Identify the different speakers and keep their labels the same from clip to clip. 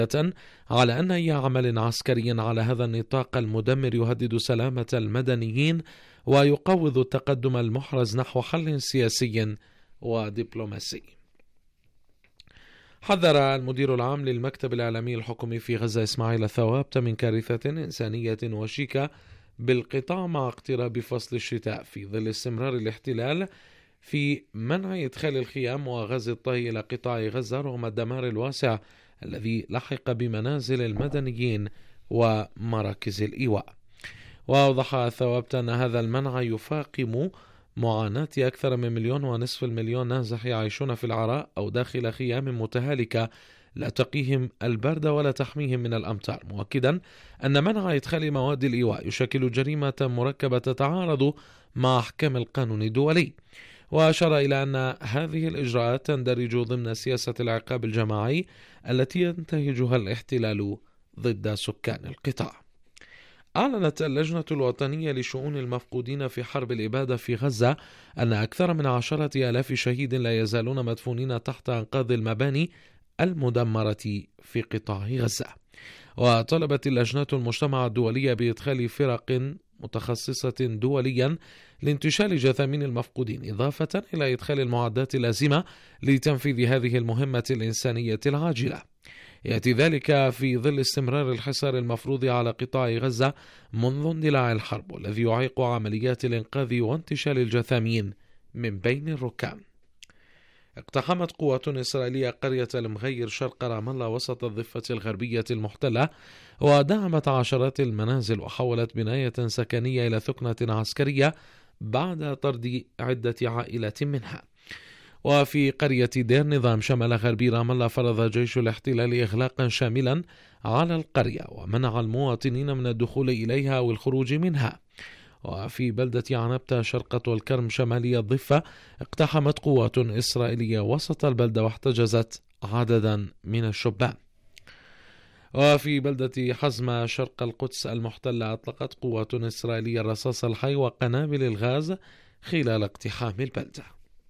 Speaker 1: على أن أي عمل عسكري على هذا النطاق المدمر يهدد سلامة المدنيين ويقوض التقدم المحرز نحو حل سياسي ودبلوماسي. حذر المدير العام للمكتب الإعلامي الحكومي في غزة إسماعيل ثوابت من كارثة إنسانية وشيكة بالقطاع مع اقتراب فصل الشتاء في ظل استمرار الاحتلال في منع إدخال الخيام وغاز الطهي إلى قطاع غزة رغم الدمار الواسع الذي لحق بمنازل المدنيين ومراكز الإيواء. وأوضح ثوابت أن هذا المنع يفاقم معاناة أكثر من 1.5 مليون نازح يعيشون في العراء أو داخل خيام متهالكة لا تقيهم البرد ولا تحميهم من الأمطار، مؤكدا أن منع إدخال مواد الإيواء يشكل جريمة مركبة تتعارض مع أحكام القانون الدولي. وأشار إلى أن هذه الإجراءات تندرج ضمن سياسة العقاب الجماعي التي ينتهجها الاحتلال ضد سكان القطاع. أعلنت اللجنة الوطنية لشؤون المفقودين في حرب الإبادة في غزة أن أكثر من 10,000 شهيد لا يزالون مدفونين تحت أنقاض المباني المدمرة في قطاع غزة. وطلبت اللجنة المجتمع الدولي بإدخال فرق متخصصة دوليا لانتشال جثامين المفقودين، إضافة إلى إدخال المعدات اللازمة لتنفيذ هذه المهمة الإنسانية العاجلة. يأتي ذلك في ظل استمرار الحصار المفروض على قطاع غزة منذ اندلاع الحرب، والذي يعيق عمليات الإنقاذ وانتشال الجثامين من بين الركام. اقتحمت قوات إسرائيلية قرية المغير شرق رام الله وسط الضفة الغربية المحتلة، ودعمت عشرات المنازل وحولت بناية سكنية إلى ثكنة عسكرية بعد طرد عدة عائلات منها. وفي قرية دير نظام شمال غربي رام الله فرض جيش الاحتلال إغلاقا شاملا على القرية ومنع المواطنين من الدخول إليها والخروج منها. وفي بلدة عنبتة شرقة والكرم شمالي الضفة اقتحمت قوات إسرائيلية وسط البلدة واحتجزت عددا من الشبان. وفي بلدة حزمة شرق القدس المحتلة أطلقت قوات إسرائيلية الرصاص الحي وقنابل الغاز خلال اقتحام البلدة.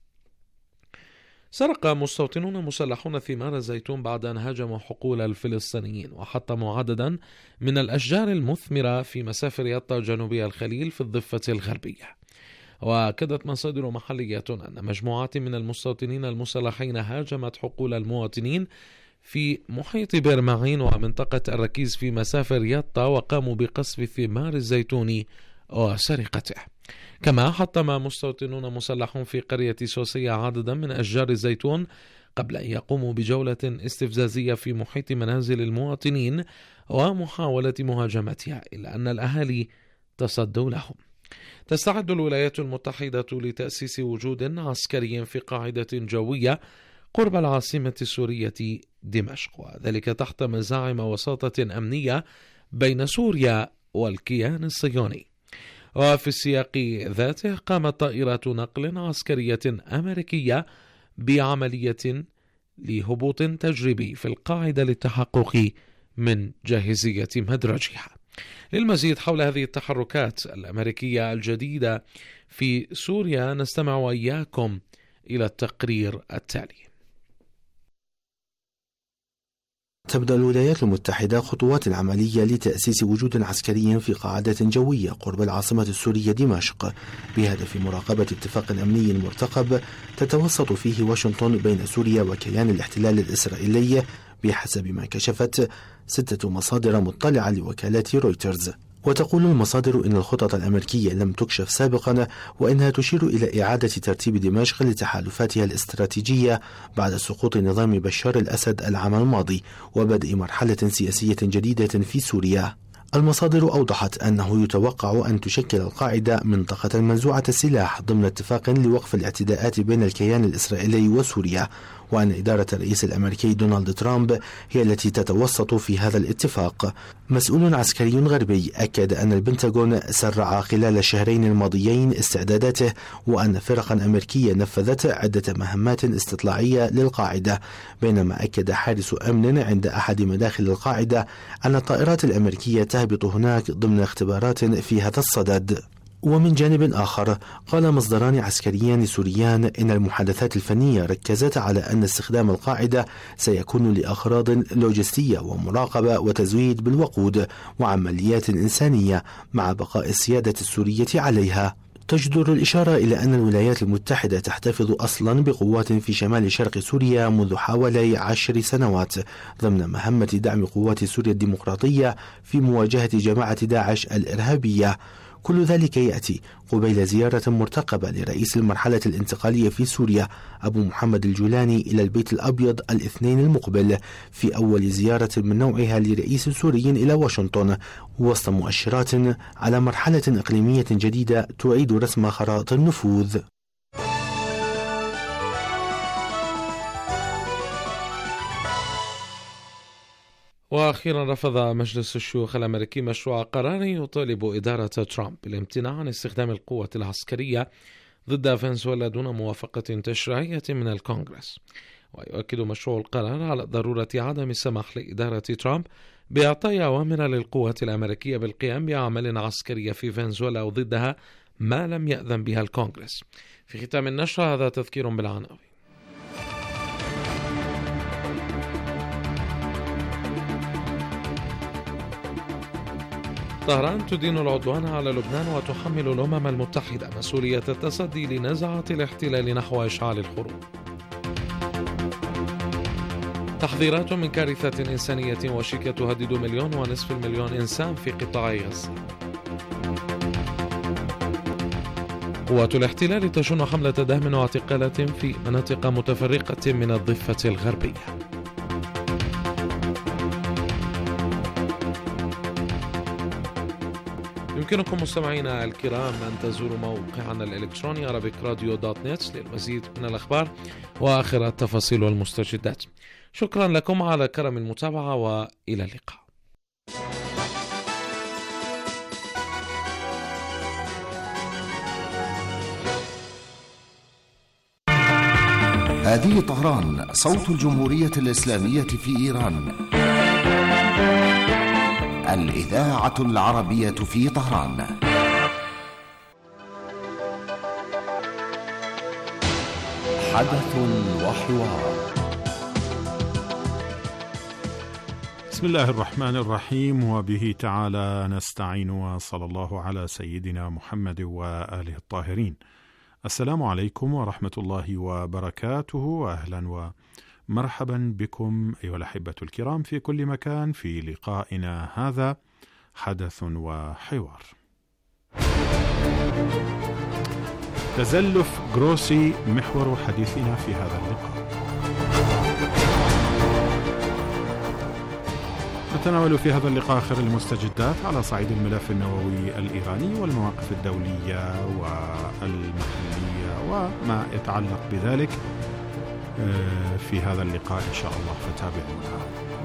Speaker 1: سرق مستوطنون مسلحون ثمار الزيتون بعد أن هاجموا حقول الفلسطينيين وحطموا عددا من الأشجار المثمرة في مسافر يطا جنوبي الخليل في الضفة الغربية. وأكدت مصادر محلية أن مجموعات من المستوطنين المسلحين هاجمت حقول المواطنين في محيط بيرمعين ومنطقة الركيز في مسافر يطا وقاموا بقصف ثمار الزيتون وسرقته. كما حطم مستوطنون مسلحون في قرية سوسية عددا من أشجار الزيتون قبل أن يقوموا بجولة استفزازية في محيط منازل المواطنين ومحاولة مهاجمتها، إلا أن الأهالي تصدوا لهم. تستعد الولايات المتحدة لتأسيس وجود عسكري في قاعدة جوية قرب العاصمة السورية دمشق، وذلك تحت مزاعم وساطة أمنية بين سوريا والكيان الصهيوني. وفي السياق ذاته قامت طائرة نقل عسكرية أمريكية بعملية لهبوط تجريبي في القاعدة للتحقق من جاهزية مدرجها. للمزيد حول هذه التحركات الأمريكية الجديدة في سوريا نستمع وإياكم إلى التقرير التالي.
Speaker 2: تبدأ الولايات المتحدة خطوات عملية لتأسيس وجود عسكري في قاعدة جوية قرب العاصمة السورية دمشق بهدف مراقبة اتفاق أمني مرتقب تتوسط فيه واشنطن بين سوريا وكيان الاحتلال الإسرائيلي بحسب ما كشفت 6 مصادر مطلعة لوكالة رويترز. وتقول المصادر إن الخطط الأمريكية لم تكشف سابقا، وإنها تشير إلى إعادة ترتيب دمشق لتحالفاتها الاستراتيجية بعد سقوط نظام بشار الأسد العام الماضي وبدء مرحلة سياسية جديدة في سوريا. المصادر أوضحت أنه يتوقع أن تشكل القاعدة منطقة منزوعة السلاح ضمن اتفاق لوقف الاعتداءات بين الكيان الإسرائيلي وسوريا، وأن إدارة الرئيس الأمريكي دونالد ترامب هي التي تتوسط في هذا الاتفاق. مسؤول عسكري غربي أكد أن البنتاغون سرع خلال الشهرين الماضيين استعداداته، وأن فرقا أمريكية نفذت عدة مهمات استطلاعية للقاعدة، بينما أكد حارس أمن عند أحد مداخل القاعدة أن الطائرات الأمريكية تهبط هناك ضمن اختبارات في هذا الصدد. ومن جانب آخر قال مصدران عسكريان سوريان إن المحادثات الفنية ركزت على أن استخدام القاعدة سيكون لأغراض لوجستية ومراقبة وتزويد بالوقود وعمليات إنسانية مع بقاء السيادة السورية عليها. تجدر الإشارة إلى أن الولايات المتحدة تحتفظ أصلا بقوات في شمال شرق سوريا منذ حوالي 10 سنوات ضمن مهمة دعم قوات سوريا الديمقراطية في مواجهة جماعة داعش الإرهابية. كل ذلك يأتي قبيل زيارة مرتقبة لرئيس المرحلة الانتقالية في سوريا أبو محمد الجولاني إلى البيت الأبيض الاثنين المقبل، في أول زيارة من نوعها لرئيس سوري إلى واشنطن، وسط مؤشرات على مرحلة إقليمية جديدة تعيد رسم خرائط النفوذ.
Speaker 1: وأخيرا رفض مجلس الشيوخ الأمريكي مشروع قرار يطالب إدارة ترامب بالامتناع عن استخدام القوة العسكرية ضد فنزويلا دون موافقة تشريعية من الكونغرس. ويؤكد مشروع القرار على ضرورة عدم السماح لإدارة ترامب بإعطاء أوامر للقوة الأمريكية بالقيام بأعمال عسكرية في فنزويلا أو ضدها ما لم يأذن بها الكونغرس. في ختام النشرة هذا تذكير بالعناوين. طهران تدين العدوان على لبنان وتحمل الأمم المتحدة مسؤولية التصدي لنزعة الاحتلال نحو إشعال الحروب. تحذيرات من كارثة إنسانية وشيكة تهدد 1.5 مليون إنسان في قطاع غزة. قوات الاحتلال تشن حملة دهم واعتقالات في مناطق متفرقة من الضفة الغربية. يمكنكم مستمعينا الكرام أن تزوروا موقعنا الإلكتروني arabicradio.net للمزيد من الأخبار وآخر التفاصيل والمستجدات. شكرا لكم على كرم المتابعة وإلى اللقاء.
Speaker 3: هذه طهران، صوت الجمهورية الإسلامية في إيران، الإذاعة العربية في طهران. حدث وحوار.
Speaker 4: بسم الله الرحمن الرحيم، وبه تعالى نستعين، وصلى الله على سيدنا محمد وآله الطاهرين. السلام عليكم ورحمة الله وبركاته، وأهلا ومرحبا بكم أيها الأحبة الكرام في كل مكان في لقائنا هذا حدث وحوار. تزلف غروسي محور حديثنا في هذا اللقاء. نتناول في هذا اللقاء آخر المستجدات على صعيد الملف النووي الإيراني والمواقف الدولية والمحلية وما يتعلق بذلك في هذا اللقاء إن شاء الله، فتابعونا.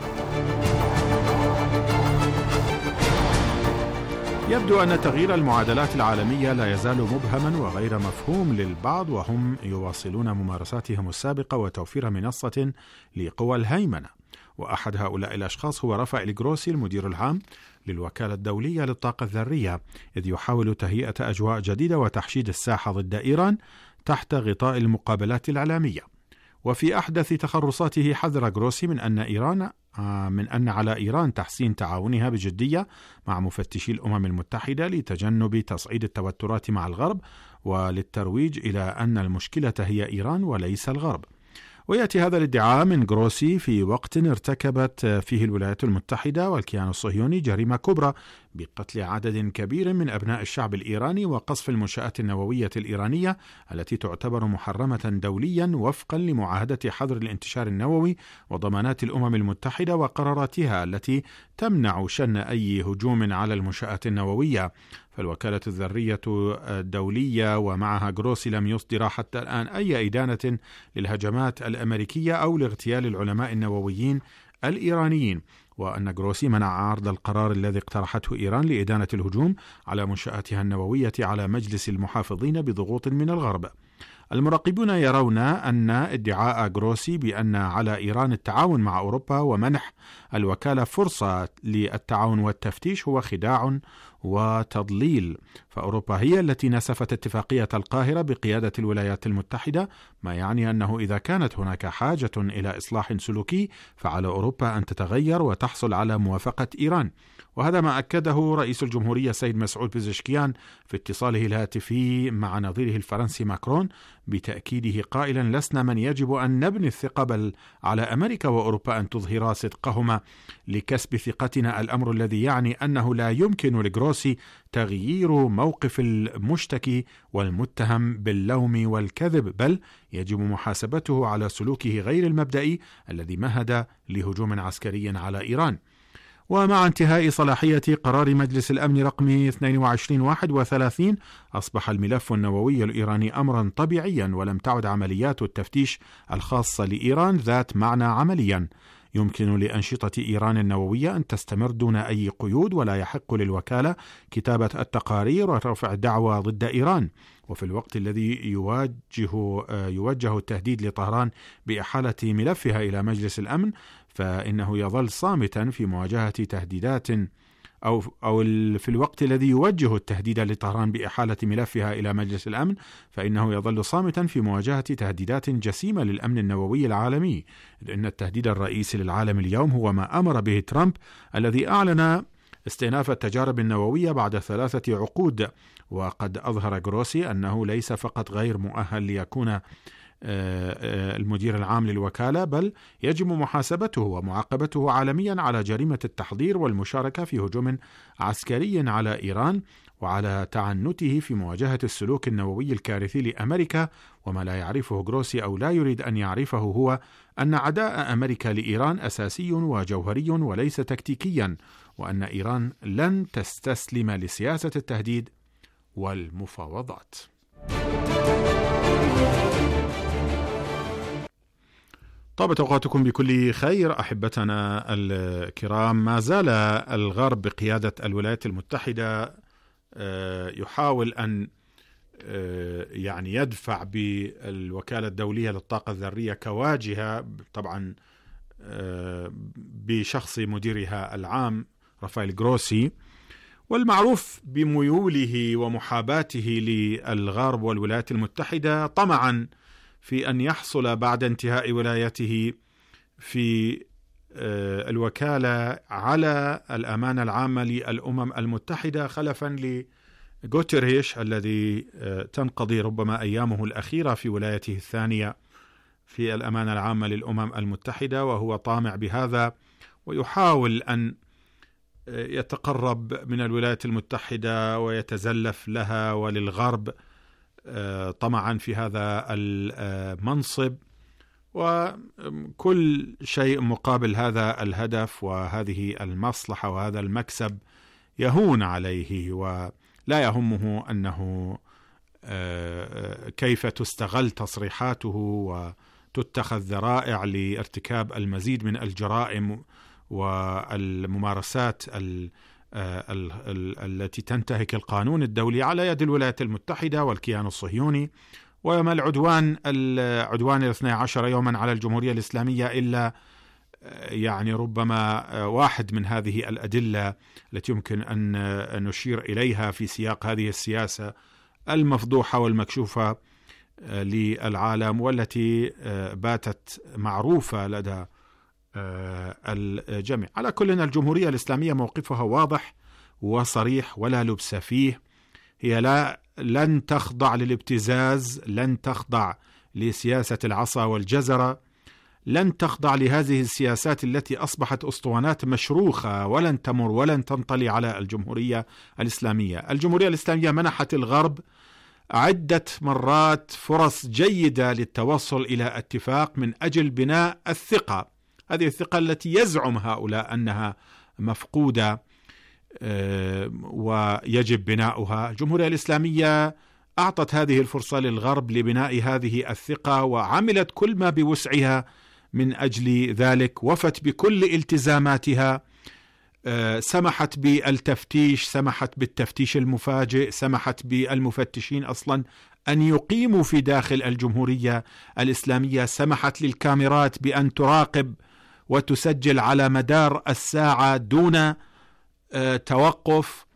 Speaker 4: يبدو أن تغيير المعادلات العالمية لا يزال مبهما وغير مفهوم للبعض، وهم يواصلون ممارساتهم السابقة وتوفير منصة لقوى الهيمنة. وأحد هؤلاء الأشخاص هو رافائيل غروسي المدير العام للوكالة الدولية للطاقة الذرية، إذ يحاول تهيئة أجواء جديدة وتحشيد الساحة ضد إيران تحت غطاء المقابلات الإعلامية. وفي أحدث تخرصاته حذر غروسي من أن على إيران تحسين تعاونها بجدية مع مفتشي الأمم المتحدة لتجنب تصعيد التوترات مع الغرب، وللترويج إلى أن المشكلة هي إيران وليس الغرب. ويأتي هذا الادعاء من غروسي في وقت ارتكبت فيه الولايات المتحدة والكيان الصهيوني جريمة كبرى بقتل عدد كبير من أبناء الشعب الإيراني وقصف المنشآت النووية الإيرانية التي تعتبر محرمة دوليا وفقا لمعاهدة حظر الانتشار النووي وضمانات الأمم المتحدة وقراراتها التي تمنع شن أي هجوم على المنشآت النووية. فالوكالة الذرية الدولية ومعها غروسي لم يصدر حتى الآن أي إدانة للهجمات الأمريكية أو لاغتيال العلماء النوويين الإيرانيين، وأن غروسي منع عرض القرار الذي اقترحته إيران لإدانة الهجوم على منشآتها النووية على مجلس المحافظين بضغوط من الغرب. المراقبون يرون أن ادعاء غروسي بأن على إيران التعاون مع أوروبا ومنح الوكالة فرصة للتعاون والتفتيش هو خداع وتضليل، فأوروبا هي التي نسفت اتفاقية القاهرة بقيادة الولايات المتحدة، ما يعني أنه إذا كانت هناك حاجة إلى إصلاح سلوكي فعلى أوروبا أن تتغير وتحصل على موافقة إيران. وهذا ما أكده رئيس الجمهورية السيد مسعود بزشكيان في اتصاله الهاتفي مع نظيره الفرنسي ماكرون، بتأكيده قائلا: لسنا من يجب أن نبني الثقة، بل على أمريكا وأوروبا أن تظهرا صدقهما لكسب ثقتنا، الأمر الذي يعني أنه لا يمكن لغروسي تغيير موقف المشتكي والمتهم باللوم والكذب، بل يجب محاسبته على سلوكه غير المبدئي الذي مهد لهجوم عسكري على إيران. ومع انتهاء صلاحية قرار مجلس الأمن رقم 2231 أصبح الملف النووي الإيراني أمرا طبيعيا، ولم تعد عمليات التفتيش الخاصة لإيران ذات معنى عمليا. يمكن لأنشطة إيران النووية أن تستمر دون أي قيود، ولا يحق للوكالة كتابة التقارير ورفع دعوى ضد إيران. وفي الوقت الذي يوجه التهديد لطهران بإحالة ملفها إلى مجلس الأمن، فإنه يظل صامتا في مواجهة تهديدات أو في الوقت الذي يوجه التهديد لطهران بإحالة ملفها إلى مجلس الأمن، فإنه يظل صامتا في مواجهة تهديدات جسيمة للأمن النووي العالمي. لأن التهديد الرئيسي للعالم اليوم هو ما أمر به ترامب الذي أعلن استئناف التجارب النووية بعد 3 عقود. وقد أظهر غروسي أنه ليس فقط غير مؤهل ليكون المدير العام للوكالة، بل يجب محاسبته ومعاقبته عالميا على جريمة التحضير والمشاركة في هجوم عسكري على إيران، وعلى تعنته في مواجهة السلوك النووي الكارثي لأمريكا. وما لا يعرفه غروسي أو لا يريد أن يعرفه هو أن عداء أمريكا لإيران أساسي وجوهري وليس تكتيكيا، وأن إيران لن تستسلم لسياسة التهديد والمفاوضات. طابت أوقاتكم بكل خير أحبتنا الكرام. ما زال الغرب بقيادة الولايات المتحدة يحاول أن يدفع بالوكالة الدولية للطاقة الذرية كواجهة، طبعا بشخص مديرها العام رافائيل غروسي، والمعروف بميوله ومحاباته للغرب والولايات المتحدة طمعا في أن يحصل بعد انتهاء ولايته في الوكالة على الأمانة العامة للأمم المتحدة، خلفا لغوتيريش الذي تنقضي ربما أيامه الأخيرة في ولايته الثانية في الأمانة العامة للأمم المتحدة، وهو طامع بهذا ويحاول أن يتقرب من الولايات المتحدة ويتزلف لها وللغرب طمعا في هذا المنصب، وكل شيء مقابل هذا الهدف وهذه المصلحة وهذا المكسب يهون عليه، ولا يهمه أنه كيف تستغل تصريحاته وتتخذ ذرائع لارتكاب المزيد من الجرائم والممارسات التي تنتهك القانون الدولي على يد الولايات المتحدة والكيان الصهيوني. وما عدوان 12 يوما على الجمهورية الإسلامية إلا ربما واحد من هذه الأدلة التي يمكن أن نشير إليها في سياق هذه السياسة المفضوحة والمكشوفة للعالم، والتي باتت معروفة لدى الجميع. على كل الجمهورية الإسلامية موقفها واضح وصريح ولا لبس فيه. هي لن تخضع للابتزاز، لن تخضع لسياسة العصا والجزرة، لن تخضع لهذه السياسات التي أصبحت أسطوانات مشروخة ولن تمر ولن تنطلي على الجمهورية الإسلامية. الجمهورية الإسلامية منحت الغرب عدة مرات فرص جيدة للتوصل إلى اتفاق من أجل بناء الثقة، هذه الثقة التي يزعم هؤلاء أنها مفقودة ويجب بناؤها. الجمهورية الإسلامية أعطت هذه الفرصة للغرب لبناء هذه الثقة، وعملت كل ما بوسعها من أجل ذلك، وفت بكل التزاماتها، سمحت بالتفتيش، سمحت بالتفتيش المفاجئ، سمحت بالمفتشين أصلا أن يقيموا في داخل الجمهورية الإسلامية، سمحت للكاميرات بأن تراقب وتسجل على مدار الساعة دون توقف،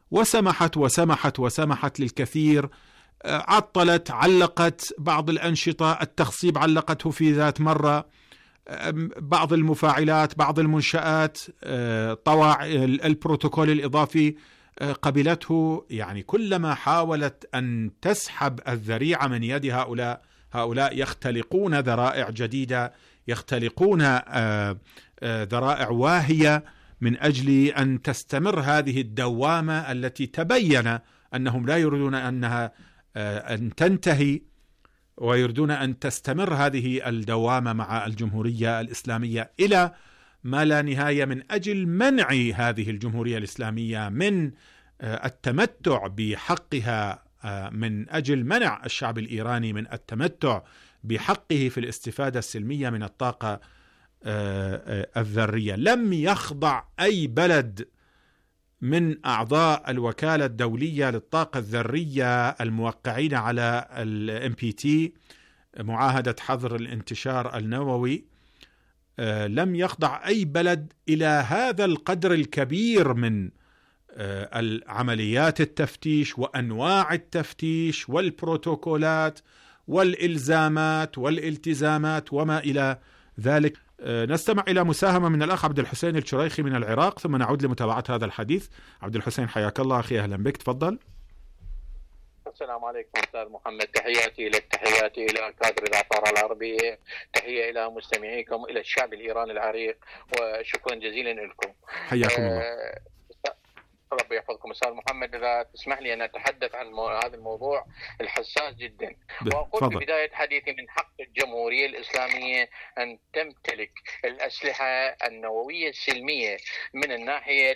Speaker 4: وسمحت للكثير. عطلت، علقت بعض الأنشطة، التخصيب علقته في ذات مرة، بعض المفاعلات، بعض المنشآت طوع البروتوكول الإضافي قبلته. يعني كلما حاولت أن تسحب الذريعة من يد هؤلاء يختلقون ذرائع جديدة، يختلقون ذرائع واهية من أجل أن تستمر هذه الدوامة التي تبين أنهم لا يريدون أن تنتهي، ويريدون أن تستمر هذه الدوامة مع الجمهورية الإسلامية إلى ما لا نهاية، من أجل منع هذه الجمهورية الإسلامية من التمتع بحقها، من أجل منع الشعب الإيراني من التمتع بحقه في الاستفادة السلمية من الطاقة الذرية. لم يخضع أي بلد من أعضاء الوكالة الدولية للطاقة الذرية الموقعين على NPT، معاهدة حظر الانتشار النووي، لم يخضع أي بلد إلى هذا القدر الكبير من العمليات التفتيش وأنواع التفتيش والبروتوكولات والإلزامات والالتزامات وما إلى ذلك. نستمع إلى مساهمة من الأخ عبد الحسين الشريخي من العراق، ثم نعود لمتابعة هذا الحديث. عبد الحسين حياك الله أخي، أهلا بك، تفضل.
Speaker 5: السلام عليكم أستاذ محمد، تحياتي لك، تحياتي إلى كادر الأثار العربية، تحية إلى مستمعيكم، إلى الشعب الإيراني العريق، وشكرا جزيلا لكم.
Speaker 4: حياكم الله.
Speaker 5: ربي يحفظكم أستاذ محمد. إذا تسمح لي أن أتحدث عن هذا الموضوع الحساس جدا، وأقول في بداية حديثي من حق الجمهورية الإسلامية أن تمتلك الأسلحة النووية السلمية من الناحية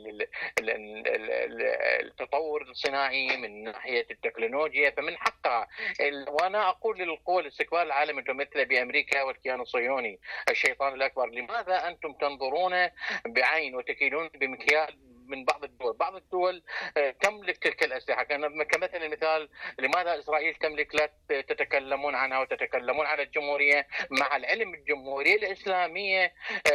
Speaker 5: التطور الصناعي، من ناحية التكنولوجيا، فمن حقها. وأنا أقول للقوى الاستكبار العالم المتمثلة بأمريكا والكيان الصهيوني الشيطان الأكبر، لماذا أنتم تنظرون بعين وتكيلون بمكيال من بعض الدول تملك تلك الأسلحة؟ كمثل المثال، لماذا إسرائيل تملك لا تتكلمون عنها وتتكلمون على الجمهورية، مع العلم الجمهورية الإسلامية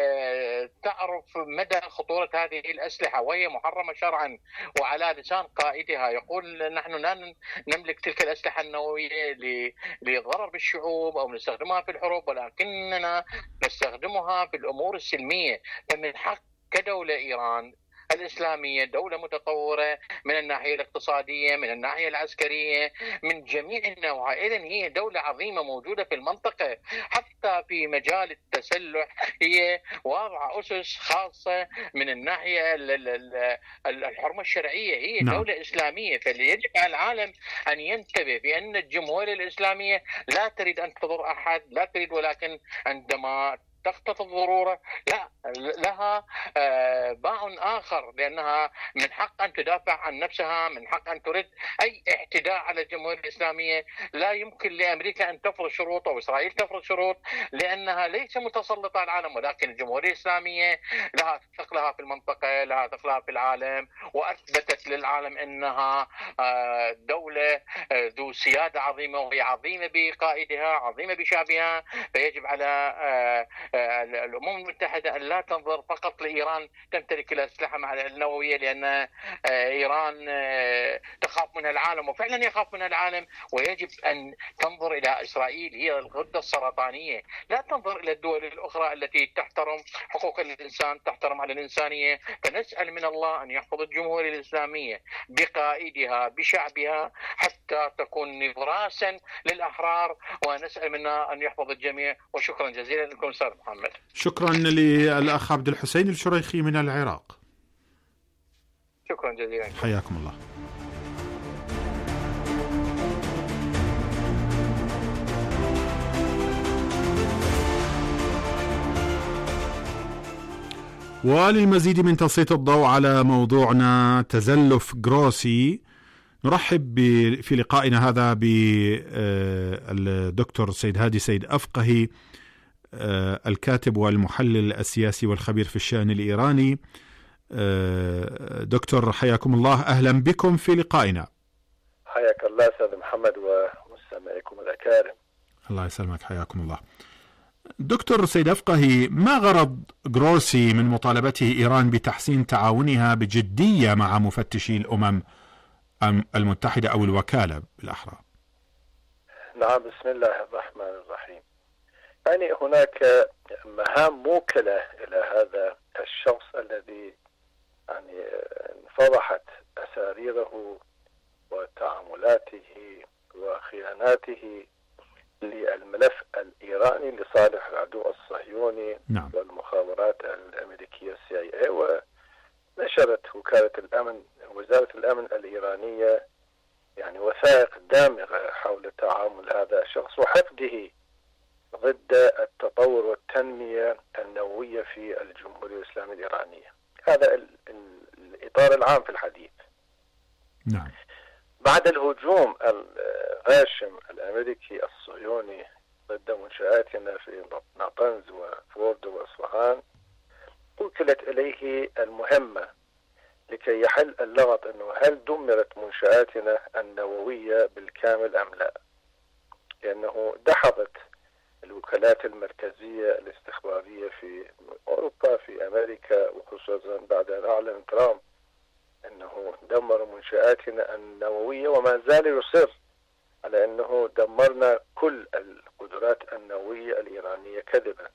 Speaker 5: تعرف مدى خطورة هذه الأسلحة وهي محرمة شرعا، وعلى لسان قائدها يقول نحن لا نملك تلك الأسلحة النووية لضرر بالشعوب أو نستخدمها في الحروب، ولكننا نستخدمها في الأمور السلمية. فمن حق كدولة إيران الإسلامية، دولة متطورة من الناحية الاقتصادية، من الناحية العسكرية، من جميع النواحي، إذن هي دولة عظيمة موجودة في المنطقة، حتى في مجال التسلح هي واضعة أسس خاصة من الناحية الحرمة الشرعية، هي دولة إسلامية. فليجب على العالم أن ينتبه بأن الجمهورية الإسلامية لا تريد أن تضر أحد، لا تريد، ولكن عندما تخطط الضرورة لا لها باع آخر، لأنها من حق أن تدافع عن نفسها، من حق أن ترد أي اعتداء على الجمهورية الإسلامية. لا يمكن لأمريكا أن تفرض شروط أو إسرائيل تفرض شروط، لأنها ليس متسلطة على العالم، ولكن الجمهورية الإسلامية لها ثقلها في المنطقة، لها ثقلها في العالم، وأثبتت للعالم أنها دولة ذو سيادة عظيمة، وهي عظيمة بقائدها، عظيمة بشعبها. فيجب على الأمم المتحدة أن لا تنظر فقط لإيران تمتلك الأسلحة النووية، لأن إيران تخاف منها العالم، وفعلا يخاف منها العالم، ويجب أن تنظر إلى إسرائيل هي الغدة السرطانية، لا تنظر إلى الدول الأخرى التي تحترم حقوق الإنسان، تحترم على الإنسانية. فنسأل من الله أن يحفظ الجمهورية الإسلامية بقائدها بشعبها حتى تكون نبراسا للأحرار، ونسأل منها أن يحفظ الجميع. وشكرا جزيلا لكم أستاذ محمد.
Speaker 4: شكرا للأخ عبد الحسين الشريخي من العراق.
Speaker 5: شكرا جزيلا،
Speaker 4: حياكم الله. وللمزيد من تسليط الضوء على موضوعنا تزلف غروسي، نرحب في لقائنا هذا بالدكتور سيد هادي سيد أفقهي، الكاتب والمحلل السياسي والخبير في الشأن الإيراني. دكتور حياكم الله، أهلا بكم في لقائنا.
Speaker 6: حياك الله الله أستاذ محمد ومستمعيكم الأكارم.
Speaker 4: الله يسلمك، حياكم الله. دكتور سيد أفقهي، ما غرض غروسي من مطالبته إيران بتحسين تعاونها بجدية مع مفتشي الأمم المتحدة أو الوكالة بالأحرى؟
Speaker 6: نعم، بسم الله الرحمن الرحيم. يعني هناك مهام موكلة إلى هذا الشخص الذي يعني انفضحت أساريره وتعاملاته وخياناته للملف الإيراني لصالح العدو الصهيوني.
Speaker 4: نعم.
Speaker 6: والمخابرات الأمريكية CIA، ونشرت وزارة الأمن الإيرانية يعني وثائق دامغة حول تعامل هذا الشخص وحقده ضد التطور والتنمية النووية في الجمهورية الإسلامية الإيرانية. هذا الإطار العام في الحديث.
Speaker 4: نعم.
Speaker 6: بعد الهجوم الغاشم الأمريكي الصهيوني ضد منشآتنا في ناطنز وفورد وأصفهان، وكلت إليه المهمة لكي يحل اللغط أنه هل دمرت منشآتنا النووية بالكامل أم لا، لأنه دحضت الوكالات المركزية الاستخبارية في أوروبا في أمريكا، وخصوصا بعد أن أعلن ترامب أنه دمر منشآتنا النووية، وما زال يصر على أنه دمرنا كل القدرات النووية الإيرانية كذبا.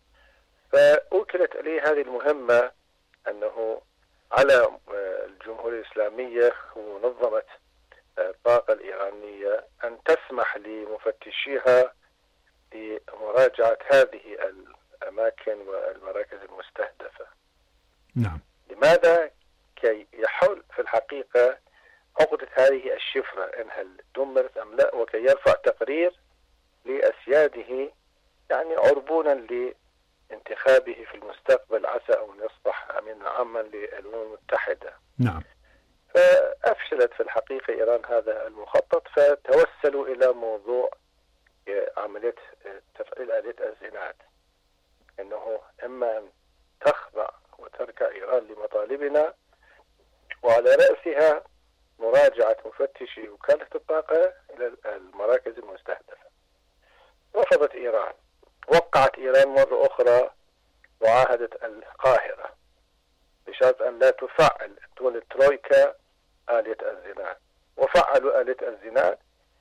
Speaker 6: فأوكلت إليه هذه المهمة أنه على الجمهورية الإسلامية ومنظمة الطاقة الإيرانية أن تسمح لمفتشيها بمراجعة هذه الأماكن والمراكز المستهدفة.
Speaker 4: نعم.
Speaker 6: لماذا؟ كي يحل في الحقيقة عقدة هذه الشفرة إن هل دمرت أم لا، وكي يرفع تقرير لأسياده يعني عربونا لانتخابه في المستقبل، عسى أن يصبح أمينا عاما للأمم المتحدة.
Speaker 4: نعم.
Speaker 6: فأفشلت في الحقيقة إيران هذا المخطط، فتوسلوا إلى موضوع عملية تفعيل آلية الزناد، إنه إما أن تخضع وتركع إيران لمطالبنا، وعلى رأسها مراجعة مفتشي وكالة الطاقة إلى المراكز المستهدفة. رفضت إيران، وقعت إيران مرة أخرى معاهدة القاهرة بشرط أن لا تفعل دول الترويكا آلية الزناد، وفعلوا آلية الزناد،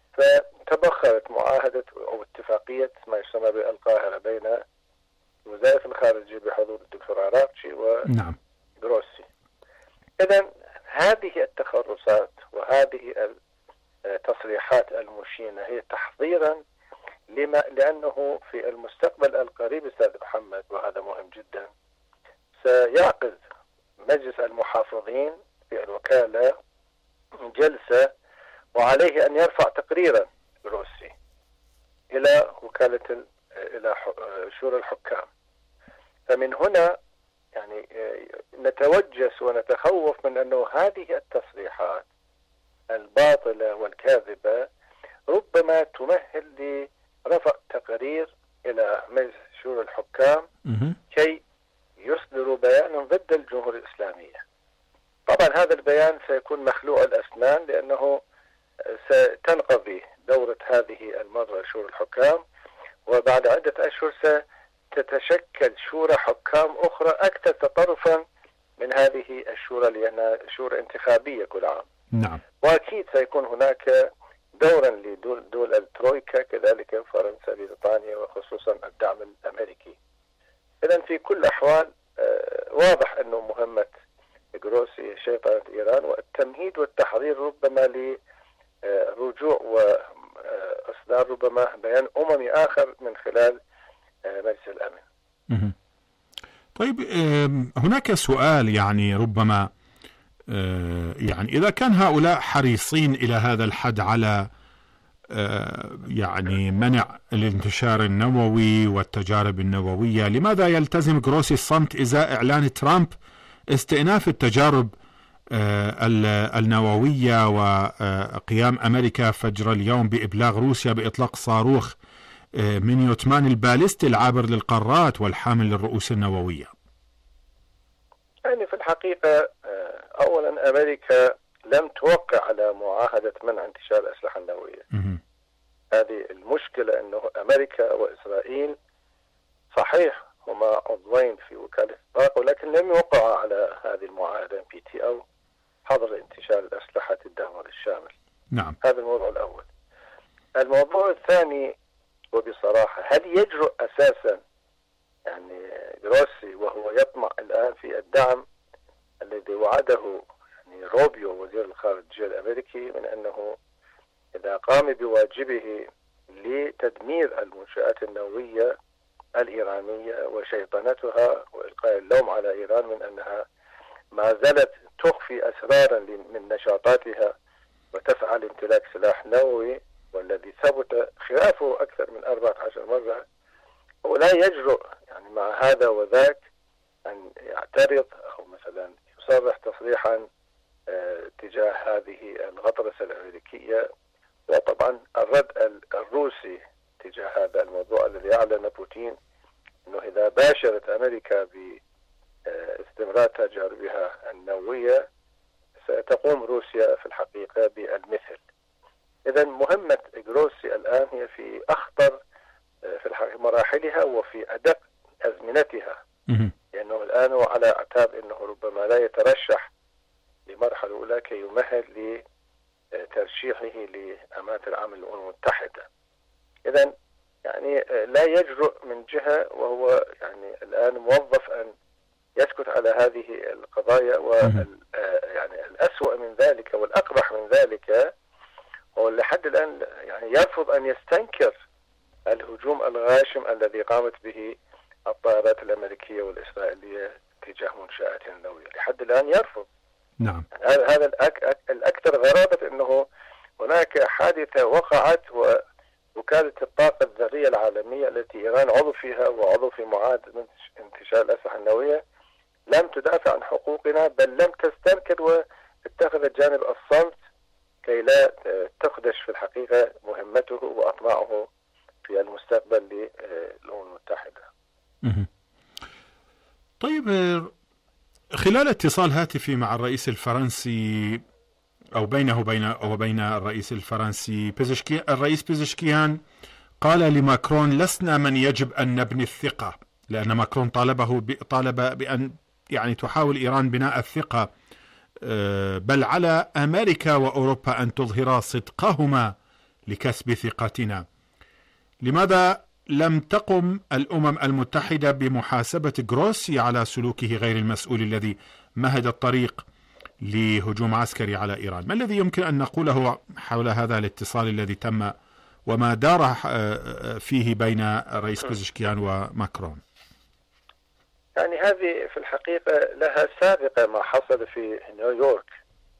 Speaker 6: فتبخرت معاهدة أو اتفاقية ما يسمى بالقاهرة بين وزارة الخارجية بحضور الدكتور عراقشي وغروسي. إذن هذه التخرصات وهذه التصريحات المشينة هي تحضيرا لأنه في المستقبل القريب أستاذ محمد، وهذا مهم جدا، سيعقد مجلس المحافظين في الوكالة جلسة، وعليه أن يرفع تقريرا روسي إلى إلى شورى الحكام. فمن هنا يعني نتوجس ونتخوف من أنه هذه التصريحات الباطلة والكاذبة ربما تمهل لرفع تقرير إلى مجلس شورى الحكام كي يصدروا بيانا ضد الجمهورية الإسلامية. طبعا هذا البيان سيكون مخلوع الأسنان، لأنه ستنقضي دورة هذه المرة شورى الحكام، وبعد عدة أشهر ستتشكل شورى حكام أخرى أكثر تطرفا من هذه الشورى، لأنها شورى انتخابية كل عام.
Speaker 4: نعم.
Speaker 6: وأكيد سيكون هناك دورا لدول الترويكا، كذلك فرنسا، بريطانيا، وخصوصا الدعم الأمريكي. إذن في كل الأحوال واضح أنه مهمة غروسي شيطنة إيران والتمهيد والتحضير ربما لرجوع وإصدار ربما بيان أممي آخر من خلال مجلس الأمن.
Speaker 4: طيب، هناك سؤال يعني ربما يعني إذا كان هؤلاء حريصين إلى هذا الحد على يعني منع الانتشار النووي والتجارب النووية، لماذا يلتزم غروسي الصمت إزاء إعلان ترامب استئناف التجارب النووية وقيام أمريكا فجر اليوم بإبلاغ روسيا بإطلاق صاروخ مينيوتمان البالستي العابر للقارات والحامل للرؤوس النووية؟
Speaker 6: يعني في الحقيقة أولا أمريكا لم توقع على معاهدة منع انتشار الأسلحة النووية. هذه المشكلة، أنه أمريكا وإسرائيل صحيح هما عضوين في وكالة الطاقة، ولكن لم يوقعوا على هذه المعاهدة NPT أو حظر انتشار الأسلحة الدموية الشامل.
Speaker 4: نعم.
Speaker 6: هذا الموضوع الأول. الموضوع الثاني، وبصراحة هل يجرؤ أساسا يعني جروسي وهو يطمع الآن في الدعم الذي وعده يعني روبيو وزير الخارجية الأمريكي من أنه إذا قام بواجبه لتدمير المنشآت النووية الإيرانية وشيطنتها وإلقاء اللوم على إيران من أنها ما زالت تخفي أسرارا من نشاطاتها وتفعل امتلاك سلاح نووي، والذي ثبت خلافه أكثر من 14 مرة، ولا يجرؤ يعني مع هذا وذاك أن يعترض أو مثلا يصرح تصريحا تجاه هذه الغطرسة الأمريكية. وطبعا الرد الروسي تجاه هذا الموضوع الذي أعلن بوتين أنه إذا باشرت أمريكا باستمرار تجاربها النووية ستقوم روسيا في الحقيقة بالمثل. إذا مهمة جروسي الآن هي في أخطر في مراحلها وفي أدق أزمنتها، لأنه الآن هو على اعتاب أنه ربما لا يترشح لمرحلة أولى كي يمهد لترشيحه لأمانة العام للأمم المتحدة. إذا يعني لا يجرؤ من جهة، وهو يعني الآن موظف أن يسكت على هذه القضايا. يعني الأسوأ من ذلك والأقبح من ذلك هو لحد الآن يعني يرفض أن يستنكر الهجوم الغاشم الذي قامت به الطائرات الأمريكية والإسرائيلية تجاه منشآتها النووية. لحد الآن يرفض.
Speaker 4: نعم.
Speaker 6: هذا الأكثر غرابة، أنه هناك حادثة وقعت ووكالة الطاقة الذرية العالمية التي إيران عضو فيها وعضو في معاهدة انتشار الأسلحة النووية لم تدافع عن حقوقنا، بل لم تستنكر واتخذت جانب الصمت كي لا تخدش في الحقيقة مهمته وأطماعه في المستقبل للأمم المتحدة.
Speaker 4: طيب، خلال اتصال هاتفي مع الرئيس الفرنسي أو بينه وبين الرئيس الفرنسي الرئيس بيزشكيان قال لماكرون: لسنا من يجب أن نبني الثقة، لأن ماكرون طالب بأن يعني تحاول إيران بناء الثقة، بل على أمريكا وأوروبا أن تظهرا صدقهما لكسب ثقتنا. لماذا لم تقم الأمم المتحدة بمحاسبة جروسي على سلوكه غير المسؤول الذي مهد الطريق لهجوم عسكري على إيران؟ ما الذي يمكن أن نقوله حول هذا الاتصال الذي تم وما دار فيه بين الرئيس بيزشكيان وماكرون؟
Speaker 6: يعني هذه في الحقيقة لها سابقة، ما حصل في نيويورك.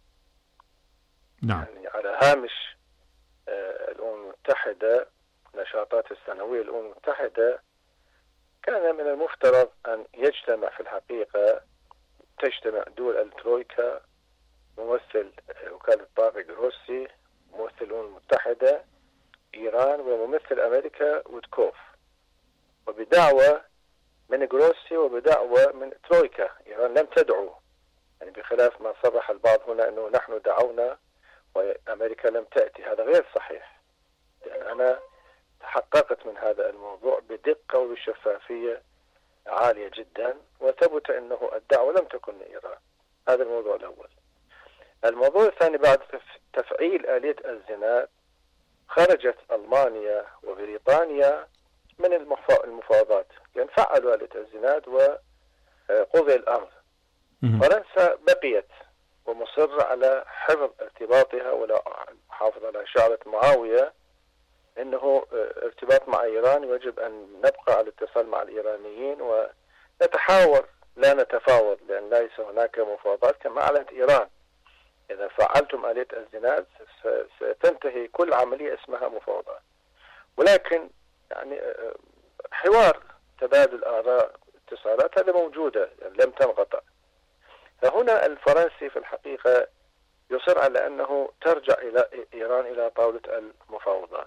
Speaker 4: نعم.
Speaker 6: يعني على هامش الأمم المتحدة، نشاطات السنوية للأمم المتحدة، كان من المفترض أن يجتمع في الحقيقة تجتمع دول الترويكا، ممثل وكالة الطاقة جروسي، ممثل الأمم المتحدة، إيران، وممثل أمريكا ويتكوف، وبدعوة من جروسي وبدعوة من ترويكا. إيران لم تدعو، يعني بخلاف ما صرح البعض هنا أنه نحن دعونا وأمريكا لم تأتي. هذا غير صحيح، لأن أنا تحققت من هذا الموضوع بدقة وبشفافية عالية جدا، وثبت أنه الدعوة لم تكن من إيران. هذا الموضوع الأول. الموضوع الثاني، بعد تفعيل آلية الزناد خرجت ألمانيا وبريطانيا من المفاوضات، لأن فعلوا آلية الزناد وقضي الأمر. فرنسا بقيت ومصرة على حفظ ارتباطها ولا حافظ على شعرة معاوية أنه ارتباط مع إيران يجب أن نبقى على اتصال مع الإيرانيين ونتحاور لا نتفاوض، لأن ليس هناك مفاوضات كما أعلنت إيران. إذا فعلتم آلية الزناد ستنتهي كل عملية اسمها مفاوضات. ولكن يعني حوار، تبادل آراء، اتصالات، هذا موجودة، يعني لم تنقطع. فهنا الفرنسي في الحقيقة يصر على أنه ترجع إلى إيران إلى طاولة المفاوضات.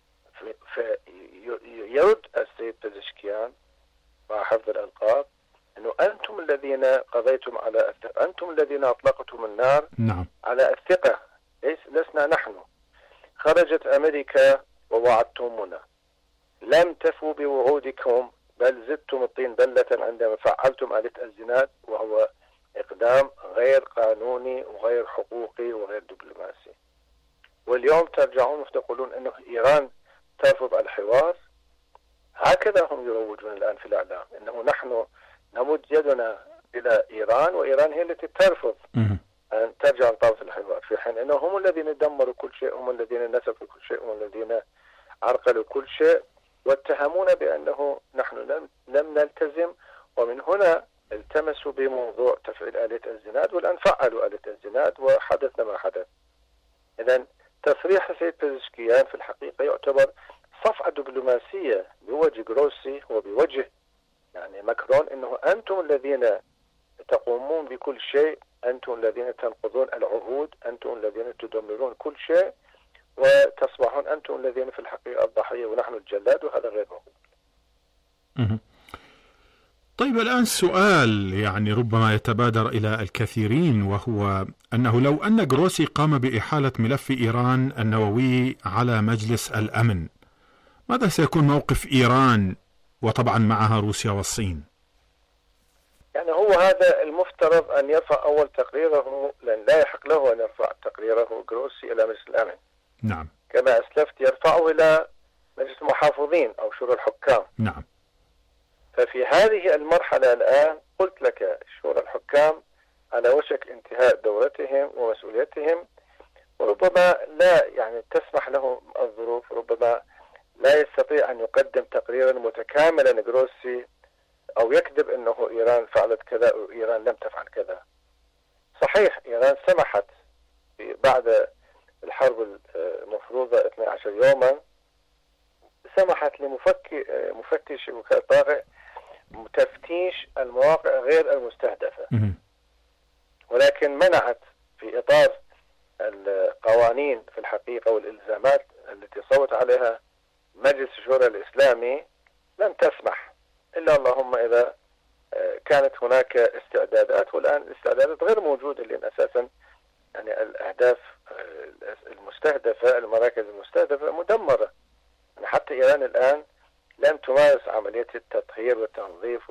Speaker 6: فيرد السيد بيزشكيان مع حفظ الألقاب أنه أنتم الذين قضيتم على الثقة، أنتم الذين أطلقتم النار
Speaker 4: نعم.
Speaker 6: على الثقة، لسنا نحن. خرجت أمريكا ووعدتمونا، لم تفوا بوعودكم بل زدتم الطين بلة عندما فعلتم آلة الزناد، وهو إقدام غير قانوني وغير حقوقي وغير دبلوماسي. واليوم ترجعون وتقولون أنه إيران ترفض الحوار. هكذا هم يروجون الآن في الإعلام، أنه نحن نمد يدنا إلى إيران وإيران هي التي ترفض أن ترجع لطاولة الحوار، في حين أنهم هم الذين دمروا كل شيء، هم الذين نسفوا كل شيء، هم الذين عرقلوا كل شيء، واتهمونا بأنه نحن لم نلتزم. ومن هنا التمسوا بموضوع تفعيل آلة الزناد، والآن فعلوا آلة الزناد وحدث ما حدث. إذن تصريح السيد بيزشكيان في الحقيقة يعتبر صفعة دبلوماسية بوجه جروسي وبوجه يعني ماكرون، أنه أنتم الذين تقومون بكل شيء، أنتم الذين تنقضون العهود، أنتم الذين تدمرون كل شيء، وتصبحون أنتم الذين في الحقيقة الضحية ونحن الجلاد، وهذا غير مقبول.
Speaker 4: طيب الآن سؤال يعني ربما يتبادر إلى الكثيرين، وهو أنه لو أن جروسي قام بإحالة ملف إيران النووي على مجلس الأمن، ماذا سيكون موقف إيران وطبعا معها روسيا والصين؟
Speaker 6: يعني هو هذا المفترض أن يرفع أول تقريره، لأن لا يحق له أن يرفع تقريره جروسي إلى مجلس الأمن.
Speaker 4: نعم.
Speaker 6: كما أسلفت يرفعه إلى مجلس المحافظين أو شورى الحكام.
Speaker 4: نعم.
Speaker 6: ففي هذه المرحلة الآن قلت لك شورى الحكام على وشك انتهاء دورتهم ومسؤوليتهم، وربما لا يعني تسمح له الظروف، ربما لا يستطيع أن يقدم تقريرا متكاملا جروسي أو يكذب أنه إيران فعلت كذا وإيران لم تفعل كذا. صحيح إيران سمحت بعد الحرب المفروضة 12 يوما، سمحت لمفتش وكالة طارق تفتيش المواقع غير المستهدفة، ولكن منعت في إطار القوانين في الحقيقة والإلزامات التي صوت عليها مجلس الشورى الإسلامي، لم تسمح إلا اللهم إذا كانت هناك استعدادات، والآن الاستعدادات غير موجودة، لأن أساسا يعني الأهداف المستهدفة، المراكز المستهدفة مدمرة. يعني حتى إيران الآن لم تمارس عملية التطهير والتنظيف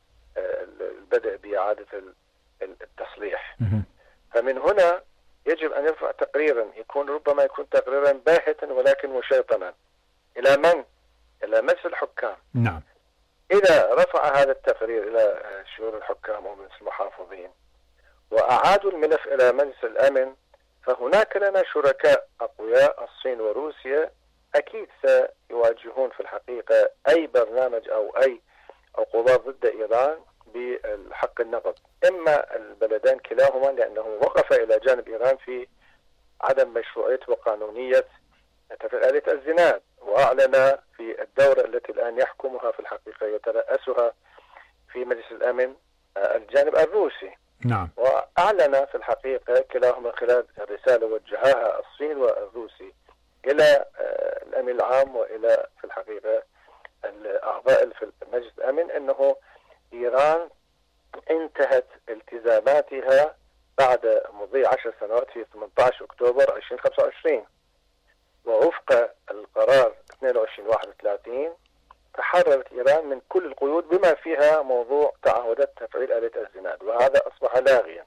Speaker 6: والبدء بإعادة التصليح. فمن هنا يجب أن يرفع تقريرا ربما يكون تقريرا باهتا ولكن مشيطنا. إلى من؟ إلى مجلس الحكام.
Speaker 4: نعم.
Speaker 6: إذا رفع هذا التقرير إلى شؤون الحكام ومجلس المحافظين وأعادوا الملف إلى مجلس الأمن، فهناك لنا شركاء أقوياء، الصين وروسيا، أكيد سيواجهون في الحقيقة أي برنامج أو أي عقوبات ضد إيران بالحق النقض. إما البلدان كلاهما لأنه وقف إلى جانب إيران في عدم مشروعية وقانونية تفعيل آلة الزناد، وأعلن في الدورة التي الآن يحكمها في الحقيقة يترأسها في مجلس الأمن الجانب الروسي.
Speaker 4: نعم.
Speaker 6: وأعلن في الحقيقة كلاهما خلال رسالة وجهها الصين والروسي إلى الأمين العام وإلى في الحقيقة الأعضاء في مجلس الأمن أنه إيران انتهت التزاماتها بعد مضي 10 سنوات في 18 أكتوبر 2025، ووفق القرار 2231 تحررت إيران من كل القيود بما فيها موضوع تعهدات تفعيل آلة الزناد، وهذا أصبح لاغيا.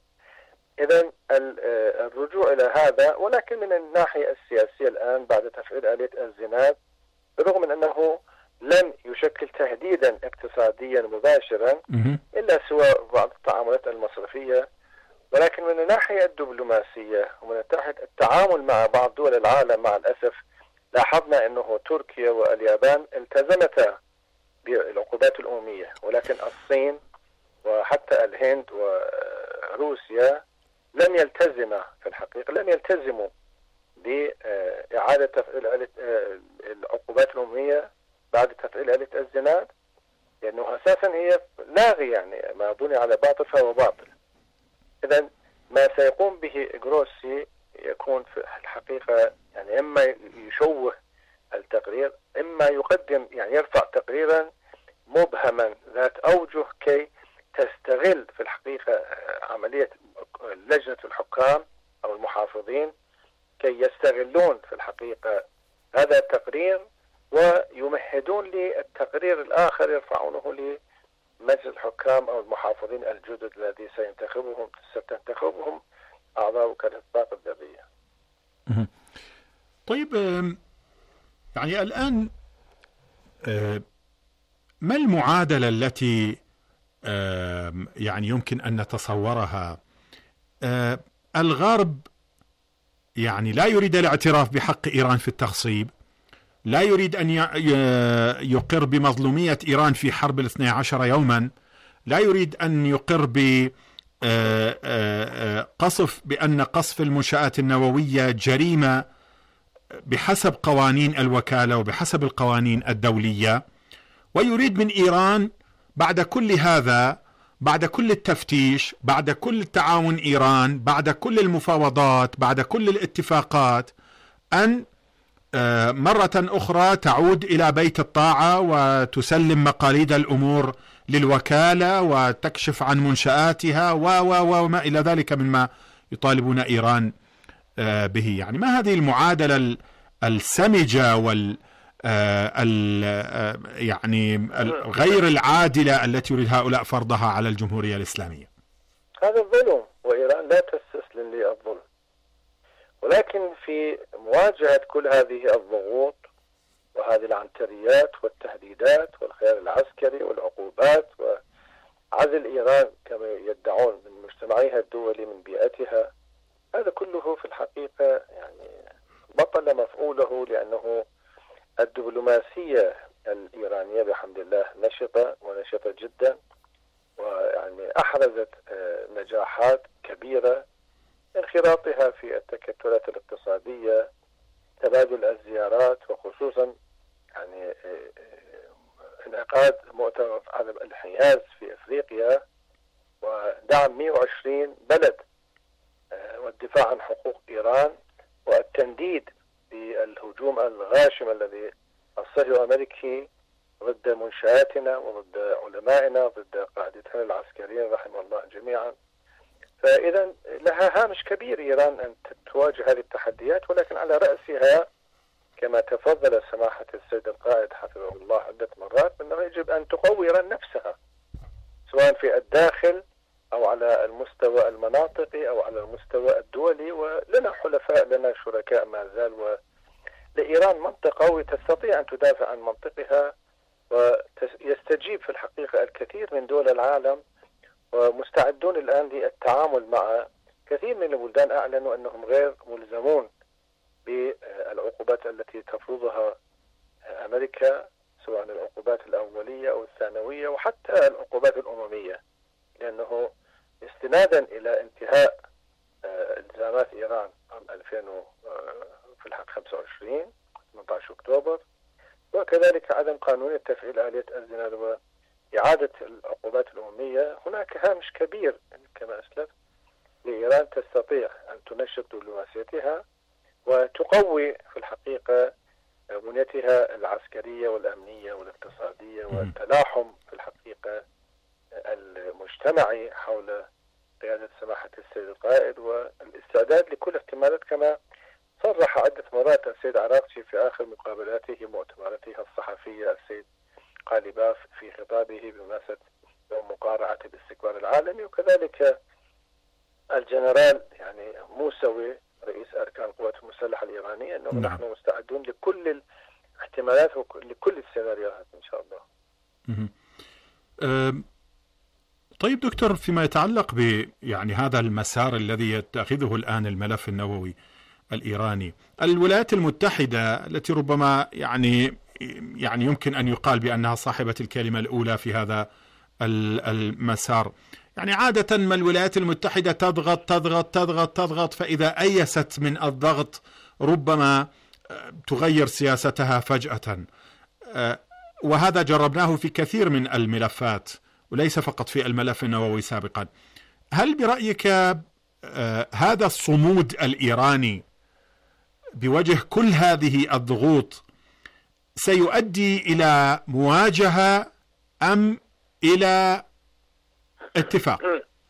Speaker 6: إذن الرجوع إلى هذا، ولكن من الناحية السياسية الآن بعد تفعيل آلة الزناد، برغم من أنه لم يشكل تهديدا اقتصاديا مباشرا إلا سوى بعض التعاملات المصرفية، ولكن من الناحية الدبلوماسية ومن ناحية التعامل مع بعض دول العالم مع الأسف لاحظنا أنه تركيا واليابان التزمتا بالعقوبات الأممية، ولكن الصين وحتى الهند وروسيا لم يلتزما في الحقيقة، لم يلتزموا بإعادة تفعيل العقوبات الأممية بعد تفعيل آلة الزناد، لأنه أساسا هي لاغي، يعني ما بني على باطل فهو باطل. إذن ما سيقوم به جروسي يكون في الحقيقة يعني إما يشوه التقرير، إما يقدم يعني يرفع تقريرا مبهما ذات أوجه كي تستغل في الحقيقة عملية لجنة الحكام أو المحافظين كي يستغلون في الحقيقة هذا التقرير ويمهدون للتقرير الآخر يرفعونه لمجلس الحكام أو المحافظين الجدد الذي ستنتخبهم أعضاء وكالة الطاقة الذرية.
Speaker 4: طيب، يعني الآن ما المعادلة التي يعني يمكن أن نتصورها؟ الغرب يعني لا يريد الاعتراف بحق إيران في التخصيب، لا يريد أن يقر بمظلومية إيران في حرب 12 يوما، لا يريد أن يقر بأن قصف المنشآت النووية جريمة بحسب قوانين الوكالة وبحسب القوانين الدولية، ويريد من إيران بعد كل هذا، بعد كل التفتيش، بعد كل تعاون إيران، بعد كل المفاوضات، بعد كل الاتفاقات، أن مرة أخرى تعود إلى بيت الطاعة وتسلم مقاليد الأمور للوكالة وتكشف عن منشآتها وما إلى ذلك مما يطالبون إيران به. يعني ما هذه المعادلة السمجة يعني غير العادلة التي يريد هؤلاء فرضها على الجمهورية الإسلامية؟
Speaker 6: هذا الظلم، وإيران لا تستسلم للظلم، ولكن في مواجهة كل هذه الضغوط وهذه العنتريات والتهديدات والخيار العسكري والعقوبات وعزل إيران كما يدعون من مجتمعها الدولي من بيئتها، هذا كله في الحقيقة يعني بطل مفعوله، لأنه الدبلوماسية الإيرانية بحمد الله نشطة ونشطة جدا، ويعني أحرزت نجاحات كبيرة، انخراطها في التكتلات الاقتصادية، تبادل الزيارات، وخصوصا يعني انعقاد مؤتمر عالم الحياز في أفريقيا، ودعم 120 بلد، والدفاع عن حقوق إيران، والتنديد بالهجوم الغاشم الذي الصهيوني الأمريكي ضد منشآتنا وضد علمائنا ضد قادتنا العسكريين رحمه الله جميعا. فإذا لها هامش كبير إيران أن تواجه هذه التحديات، ولكن على رأسها كما تفضل سماحة السيد القائد حفظه الله عدة مرات أنه يجب أن تقوي إيران نفسها، سواء في الداخل أو على المستوى المناطقي أو على المستوى الدولي، ولنا حلفاء، لنا شركاء ما زال، ولإيران منطقة قوي تستطيع أن تدافع عن منطقها، ويستجيب في الحقيقة الكثير من دول العالم، ومستعدون الآن للتعامل مع كثير من البلدان أعلنوا أنهم غير ملزمون بالعقوبات التي تفرضها أمريكا، سواء العقوبات الأولية أو الثانوية وحتى العقوبات الأممية، لأنه استنادا إلى انتهاء التزامات إيران عام 2000 في الحق 25 18 أكتوبر، وكذلك عدم قانونية تفعيل آلية الزناد وإعادة العقوبات الأممية، هناك هامش كبير كما أسلفت لإيران تستطيع أن تنشط دبلوماسيتها وتقوي في الحقيقة بنيتها العسكرية والأمنية والاقتصادية والتلاحم في الحقيقة المجتمعي حول قيادة سماحة السيد القائد، والاستعداد لكل احتمالات كما صرح عدة مرات السيد عراقچي في آخر مقابلاته مؤتمراته الصحفية السيد قالباف في خطابه بمناسبة يوم مقارعة الاستكبار العالمي، وكذلك الجنرال يعني موسوي رئيس أركان القوات المسلحة الإيرانية أنه نحن مستعدون لكل الاحتمالات ولكل السيناريوهات إن شاء الله.
Speaker 4: طيب دكتور، فيما يتعلق يعني هذا المسار الذي يتخذه الآن الملف النووي الإيراني، الولايات المتحدة التي ربما يعني يمكن أن يقال بأنها صاحبة الكلمة الأولى في هذا المسار، يعني عادة ما الولايات المتحدة تضغط تضغط تضغط تضغط، فإذا أيست من الضغط ربما تغير سياستها فجأة، وهذا جربناه في كثير من الملفات وليس فقط في الملف النووي سابقا. هل برأيك هذا الصمود الإيراني بوجه كل هذه الضغوط سيؤدي إلى مواجهة أم إلى اتفاق.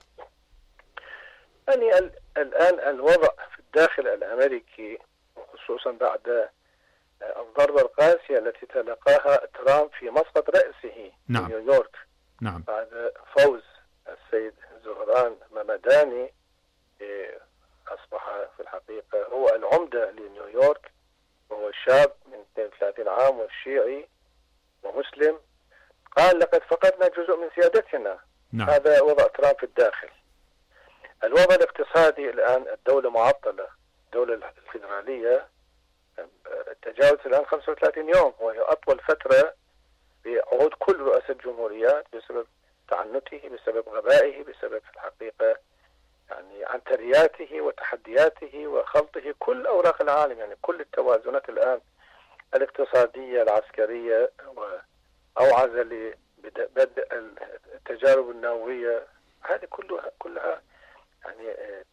Speaker 6: يعني الآن الوضع في الداخل الأمريكي، خصوصا بعد الضربة القاسية التي تلقاها ترامب في مسقط رأسه
Speaker 4: نعم.
Speaker 6: في نيويورك،
Speaker 4: نعم.
Speaker 6: بعد فوز السيد زهران ممداني، أصبح في الحقيقة هو العمدة لنيويورك، وهو شاب من 32 عام وشيعي ومسلم، قال لقد فقدنا جزء من سيادتنا.
Speaker 4: نعم.
Speaker 6: هذا وضع ترامب في الداخل. الوضع الاقتصادي الآن، الدولة معطلة، الدولة الفيدرالية تجاوزت الآن 35 يوم، وهي أطول فترة بعهود كل رؤساء الجمهوريات، بسبب تعنته، بسبب غبائه، بسبب في الحقيقة يعني عنترياته وتحدياته وخلطه كل أوراق العالم، يعني كل التوازنات الآن الاقتصادية العسكرية، وأوعز لبدء التجارب النووية. هذه كلها يعني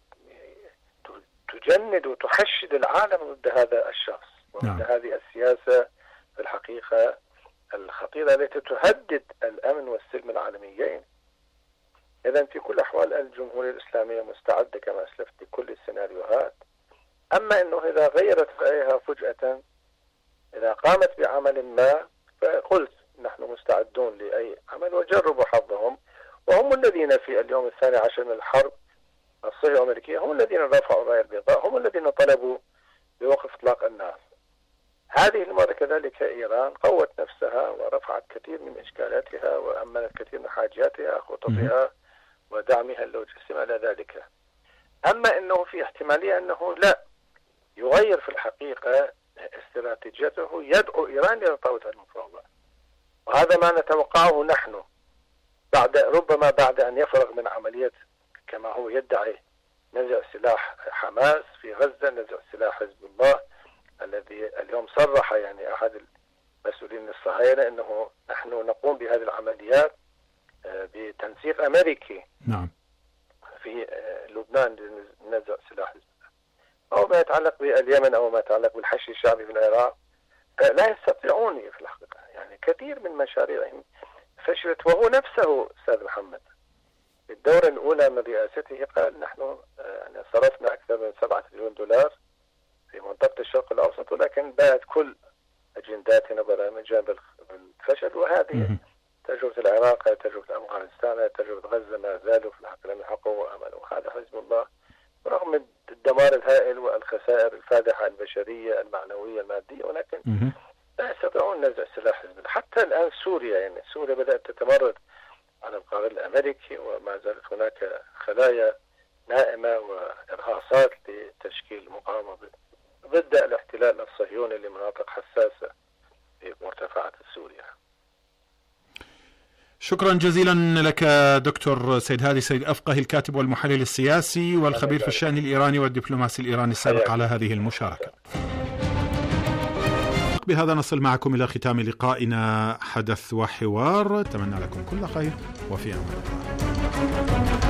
Speaker 6: تجند وتحشد العالم ضد هذا الشخص وضد هذه السياسة في الحقيقة الخطيرة التي تهدد الأمن والسلم العالميين. إذا في كل الأحوال الجمهورية الإسلامية مستعدة كما أسلفت لكل السيناريوهات. أما أنه إذا غيرت رأيها فجأة، إذا قامت بعمل ما، فقلت نحن مستعدون لأي عمل وجربوا حظهم، وهم الذين في اليوم 12 من الحرب الصهيونية الأمريكية هم الذين رفعوا الراية البيضاء، هم الذين طلبوا بوقف إطلاق النار. هذه المرة كذلك إيران قوت نفسها ورفعت كثير من إشكالاتها وأمنت كثير من حاجاتها، خططها ودعمها اللوجستي على ذلك. أما أنه في احتمالية أنه لا يغير في الحقيقة استراتيجيته، يدعو إيران إلى طاولة المفاوضات، وهذا ما نتوقعه نحن ربما بعد أن يفرغ من عملية كما هو يدعي نزع سلاح حماس في غزة، نزع سلاح حزب الله الذي اليوم صرح يعني أحد المسؤولين الصهاينة أنه نحن نقوم بهذه العمليات بتنسيق أمريكي.
Speaker 4: نعم.
Speaker 6: في لبنان لنزع سلاح حزب الله، أو ما يتعلق باليمن أو ما يتعلق بالحشد الشعبي في العراق، لا يستطيعون في الحقيقة. يعني كثير من مشاريعهم فشلت، وهو نفسه أستاذ محمد في الدورة الأولى من رئاسته قال نحن يعني صرفنا أكثر من 7 تريليون دولار في منطقة الشرق الأوسط، ولكن بات كل أجنداتنا برامجنا بالفشل. وهذه تجربة العراق، تجربة أفغانستان، تجربة غزة ما زالوا في الحق لم يحققوا أملوا. هذا حزب الله رغم الدمار الهائل والخسائر الفادحة البشرية المعنوية المادية، ولكن لا يستطيعون نزع سلاح حزب الله. حتى الآن سوريا، يعني سوريا بدأت تتمرد على القرار الأمريكي، وما زالت هناك خلايا نائمة وإرهاصات لتشكيل مقاومة ضد الاحتلال الصهيوني لمناطق حساسة في مرتفعات سوريا.
Speaker 4: شكرا جزيلا لك دكتور سيد هادي سيد أفقه، الكاتب والمحلل السياسي والخبير في الشأن الإيراني والدبلوماسي الإيراني السابق، على هذه المشاركة. بهذا نصل معكم إلى ختام لقائنا حدث وحوار. أتمنى لكم كل خير وفي أمان الله.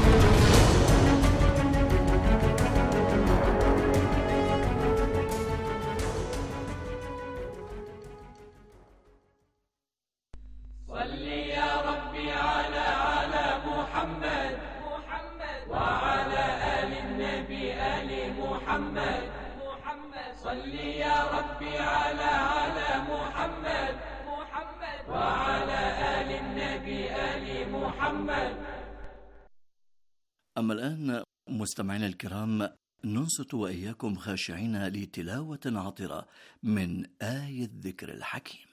Speaker 7: أما الآن مستمعينا الكرام، ننصت وإياكم خاشعين لتلاوة عطرة من آية الذكر الحكيم.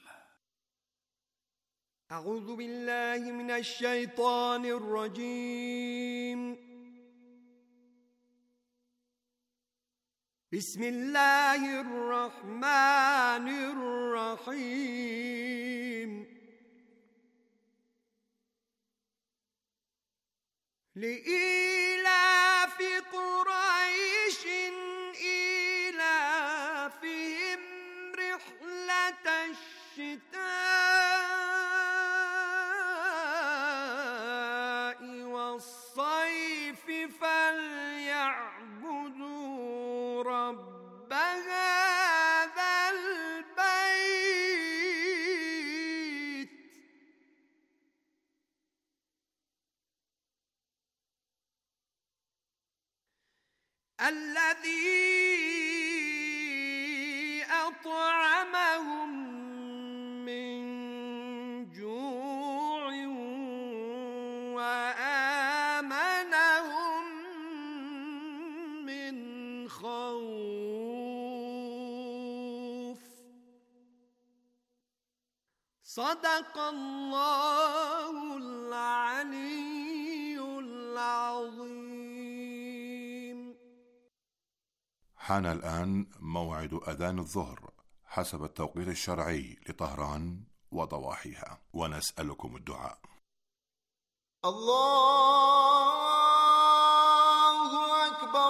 Speaker 8: أعوذ بالله من الشيطان الرجيم. بسم الله الرحمن الرحيم. لإيلاف قريش إيلافهم رحلة الشتاء والصيف فليعبدوا رب هذا البيت الذي أطعمهم من جوع وآمنهم من خوف. صدق الله العلي العظيم.
Speaker 9: حان الآن موعد أذان الظهر حسب التوقيت الشرعي لطهران وضواحيها، ونسألكم الدعاء.
Speaker 8: الله أكبر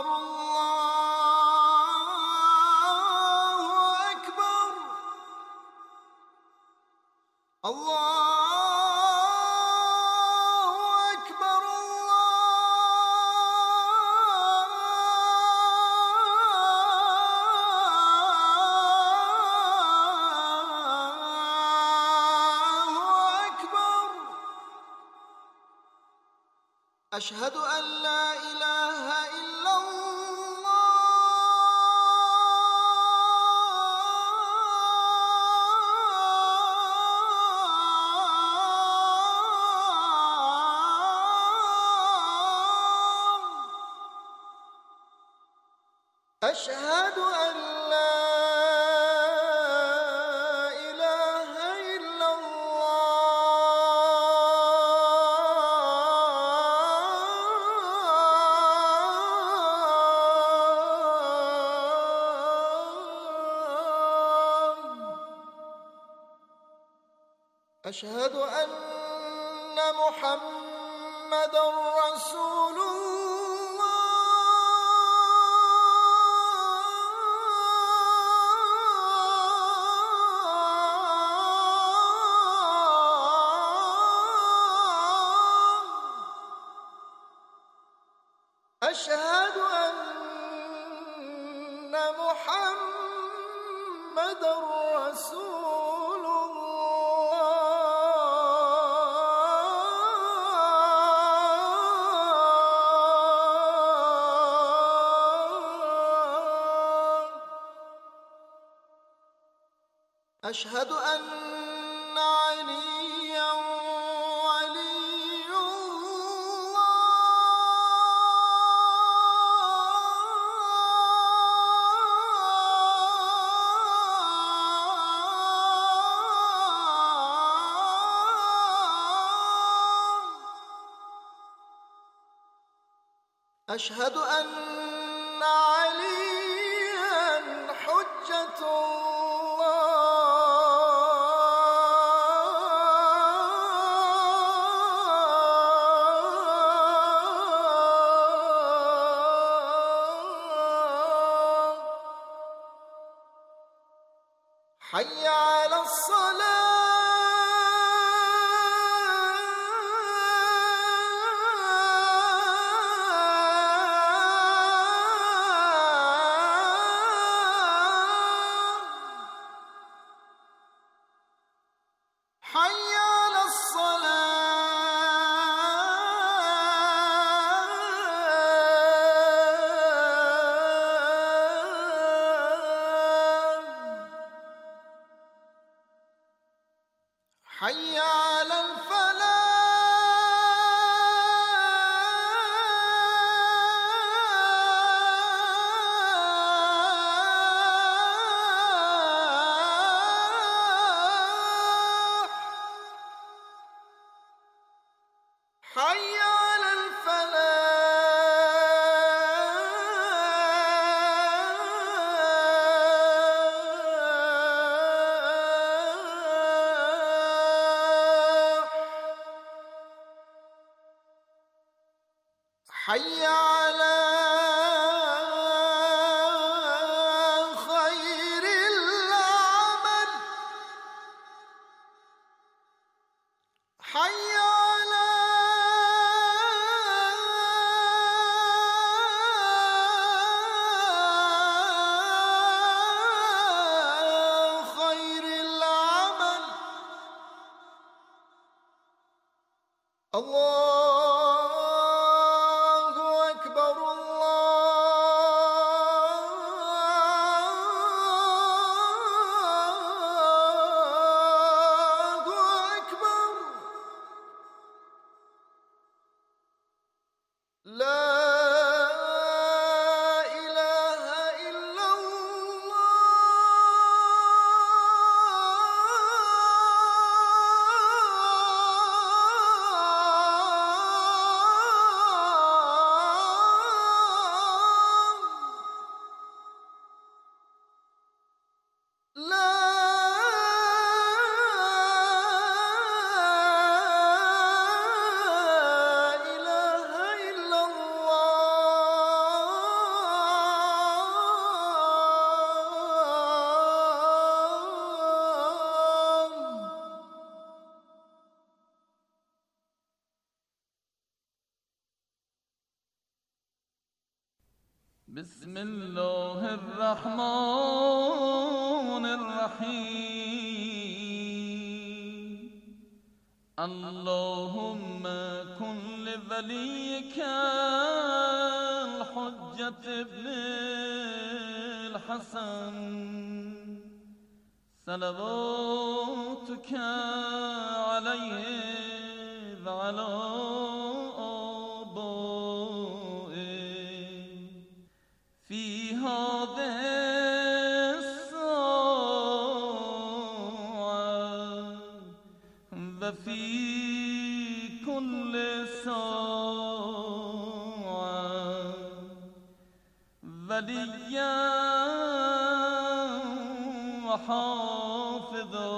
Speaker 8: الله أكبر الله أكبر الله أكبر. أشهد أن لا إله إلا أشهد أن لا إله إلا الله. أشهد أن محمدًا رسول أشهد أن محمدًا رسول الله. أشهد أن عليًّا ولي أشهد أن عليًّا حجة الله. حي على حي على حي على الفلاح. حي على الفلاح. حي على خير العمل. حي على خير العمل. الله أكبر الله بسم الله الرحمن الرحيم اللهم كن لوليك الحجة ابن الحسن صلواتك عليه وعلى آبائه في هذه الساعة وفي كل ساعة وليا وحافظا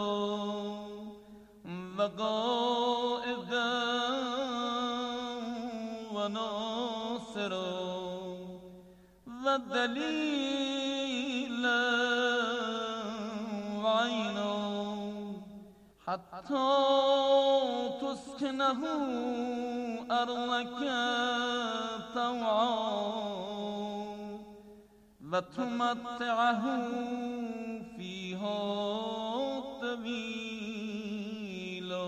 Speaker 8: وقائدا وناصرا ودليلا وعينا حتى تسكنه أرضك طوعا وتمتعه فيها طويلا.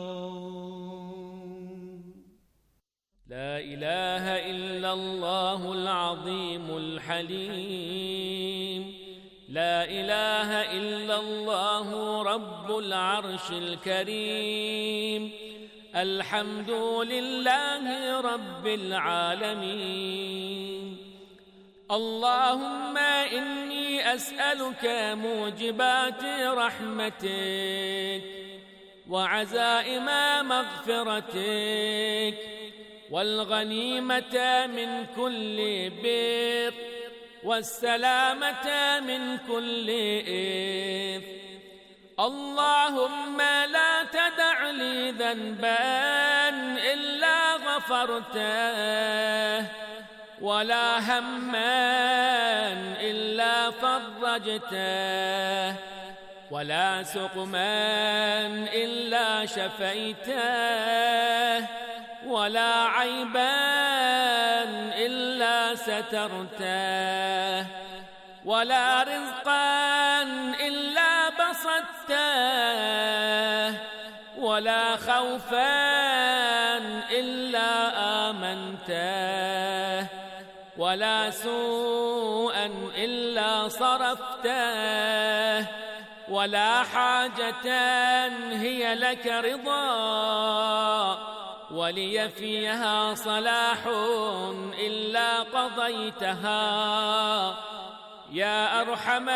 Speaker 10: لا إله إلا الله العظيم الحليم لا إله إلا الله رب العرش الكريم الحمد لله رب العالمين. اللهم إني أسألك موجبات رحمتك وعزائم مغفرتك والغنيمة من كل بر والسلامة من كل إثم. اللهم لا تدع لي ذنبا إلا غفرته ولا هما إلا فرجته ولا سقما إلا شفيته ولا عيبا إلا سترته ولا رزقا إلا بسطته ولا خوفا إلا آمنته ولا سوءا إلا صرفته ولا حاجة هي لك رضا ولي فيها صلاح إلا قضيتها يا أرحم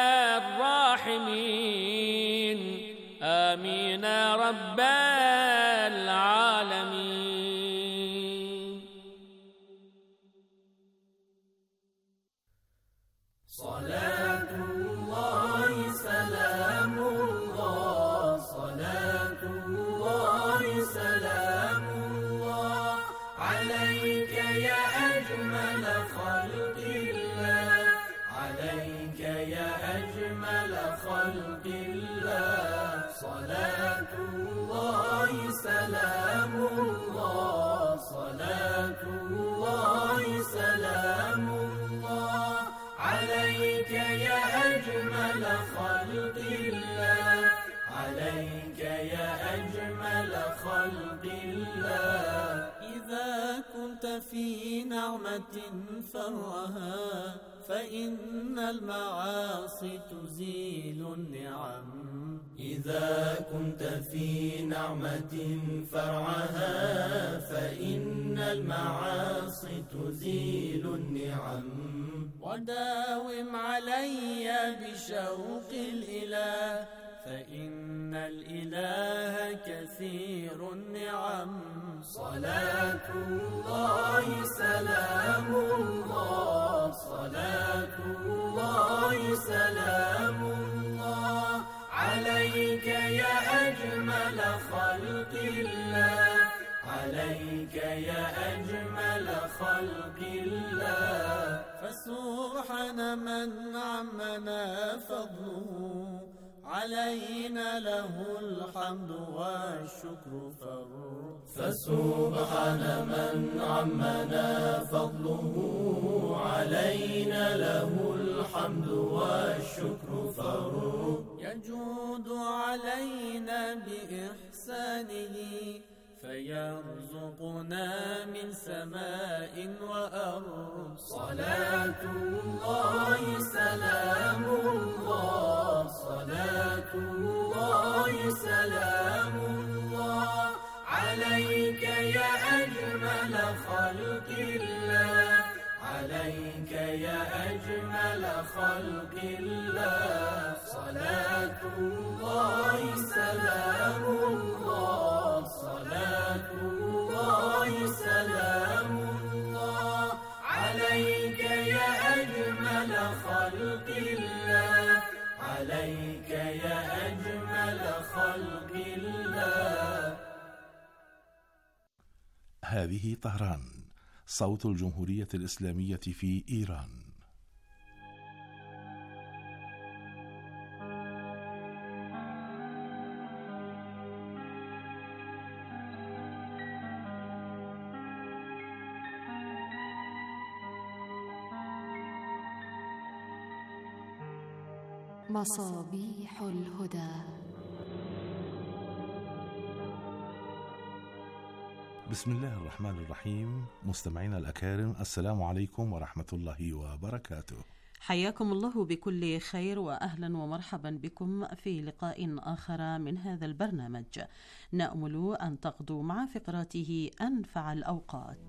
Speaker 10: الراحمين. آمين رب العالمين.
Speaker 11: صلاة الله سلام الله صلاة الله سلام الله عليك يا أجمل خلق الله عليك يا أجمل خلق الله صلاة الله سلام الله صلاة الله سلام الله عليك يا أجمل خلق الله عليك يا أجمل خلق الله. إذا كنت في نعمة فرها فإن المعاصي تزيل النعم. إذا كنت في نعمة فرعها فإن المعاصي تزيل النعم. وداوم علي بشوق الإله فإن الإله كثير النعم. صلاة الله سلام الله صلاة الله سلام الله عليك يا أجمل خلق الله عليك يا أجمل خلق الله. فسبحان من عمنا فضله علينا له الحمد والشكر فسبحان من عمنا فضله علينا علينا له الحمد والشكر فرض.
Speaker 8: يجود علينا بإحسانه فيرزقنا من سماء وأرض.
Speaker 11: صلاة الله سلام الله، صلاة الله سلام الله عليك يا أجمل خلق الله، عليك يا أجمل خلق الله. صلاة الله سلام الله، صلاة الله سلام الله عليك يا أجمل خلق الله، عليك يا أجمل خلق الله.
Speaker 12: هذه طهران، صوت الجمهورية الإسلامية في إيران.
Speaker 13: مصابيح الهدى.
Speaker 12: بسم الله الرحمن الرحيم. مستمعينا الأكارم، السلام عليكم ورحمة الله وبركاته.
Speaker 14: حياكم الله بكل خير وأهلا ومرحبا بكم في لقاء آخر من هذا البرنامج، نأمل أن تقضوا مع فقراته أنفع الأوقات.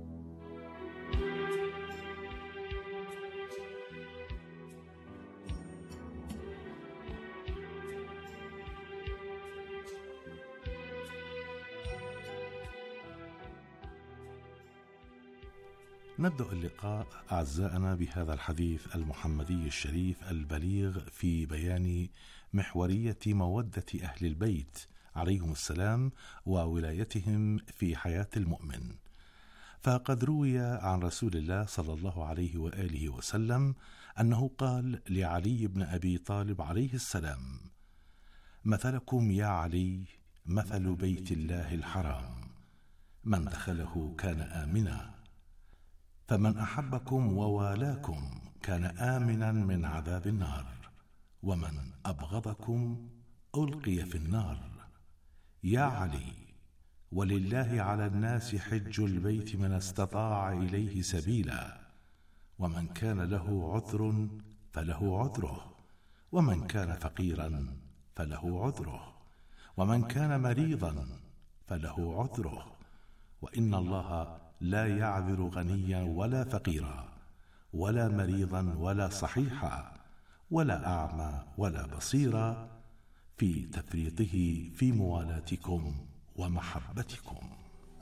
Speaker 12: نبدأ اللقاء أعزائنا بهذا الحديث المحمدي الشريف البليغ في بيان محورية مودة أهل البيت عليهم السلام وولايتهم في حياة المؤمن. فقد روي عن رسول الله صلى الله عليه وآله وسلم أنه قال لعلي بن أبي طالب عليه السلام: مثلكم يا علي مثل بيت الله الحرام، من دخله كان آمنا، فمن أحبكم ووالاكم كان آمنا من عذاب النار، ومن أبغضكم ألقي في النار. يا علي، ولله على الناس حج البيت من استطاع إليه سبيلا، ومن كان له عذر فله عذره، ومن كان فقيرا فله عذره، ومن كان مريضا فله عذره، وإن الله لا يعذر غنيا ولا فقيرا ولا مريضا ولا صحيحا ولا أعمى ولا بصيرا في تفريطه في موالاتكم ومحبتكم.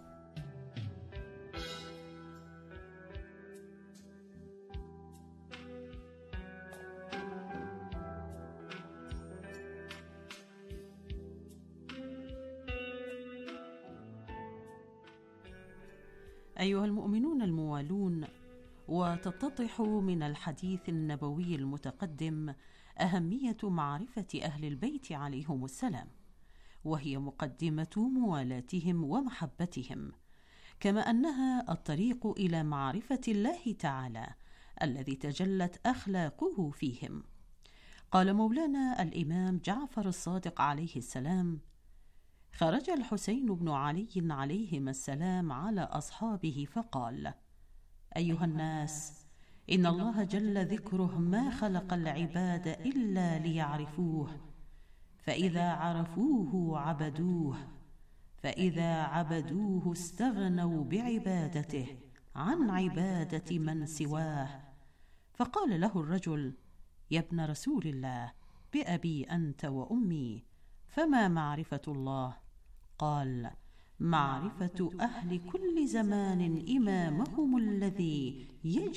Speaker 14: أيها المؤمنون الموالون، وتتضح من الحديث النبوي المتقدم أهمية معرفة أهل البيت عليهم السلام، وهي مقدمة موالاتهم ومحبتهم، كما أنها الطريق إلى معرفة الله تعالى الذي تجلت أخلاقه فيهم. قال مولانا الإمام جعفر الصادق عليه السلام: خرج الحسين بن علي عليهما السلام على أصحابه فقال: أيها الناس، إن الله جل ذكره ما خلق العباد إلا ليعرفوه، فإذا عرفوه عبدوه، فإذا عبدوه استغنوا بعبادته عن عبادة من سواه. فقال له الرجل: يا ابن رسول الله، بأبي أنت وأمي، فما معرفة الله؟ قال: معرفة أهل كل زمان إمامهم الذي يجب